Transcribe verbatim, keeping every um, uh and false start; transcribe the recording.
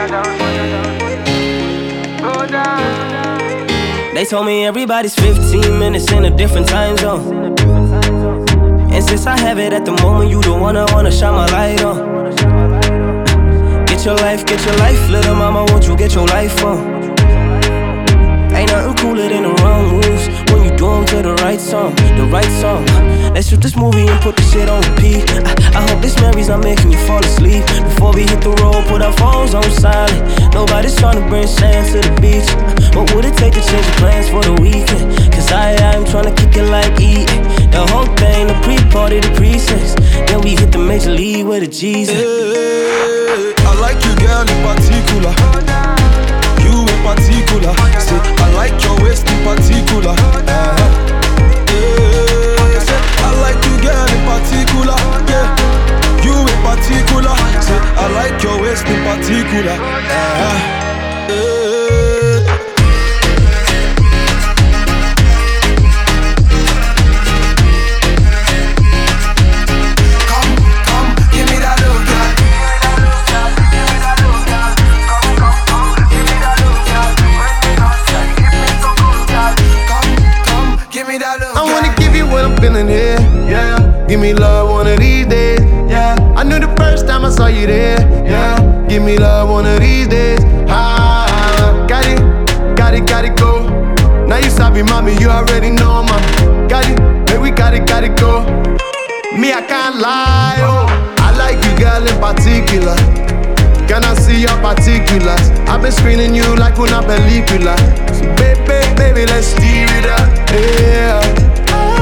They told me everybody's fifteen minutes in a different time zone. And since I have it at the moment, you the one I wanna shine my light on. Get your life, get your life, little mama, won't you get your life on? Ain't nothing cooler than the wrong moves when you do them to the right song, the right song. Let's shoot this movie and put the shit on repeat. I, I hope this memory's not making you fall asleep. Before we hit the road, put our phones on silent. Nobody's trying to bring sand to the beach. What would it take to change your plans for the weekend? Cause I, I'm trying to kick it like E. The whole thing, the pre-party, the pre-sex. Then we hit the major league with a G's. Hey, I like you, girl, in particular. You in particular. Say, I like your waist in particular. uh, yeah. Say, I like you, girl, in particular. Yeah, you in particular. Say, I like your waist in particular. uh, yeah. Feeling here, yeah. Give me love one of these days, yeah. I knew the first time I saw you there, yeah. Give me love one of these days, ah. Got it, got it, got it, go. Now you sabi, mommy, you already know, mama. Got it, baby, we got it, got it, go. Me, I can't lie, oh. I like you, girl, in particular. Can I see your particulars? I've been screening you like una película. So baby, baby, let's steer it up, yeah.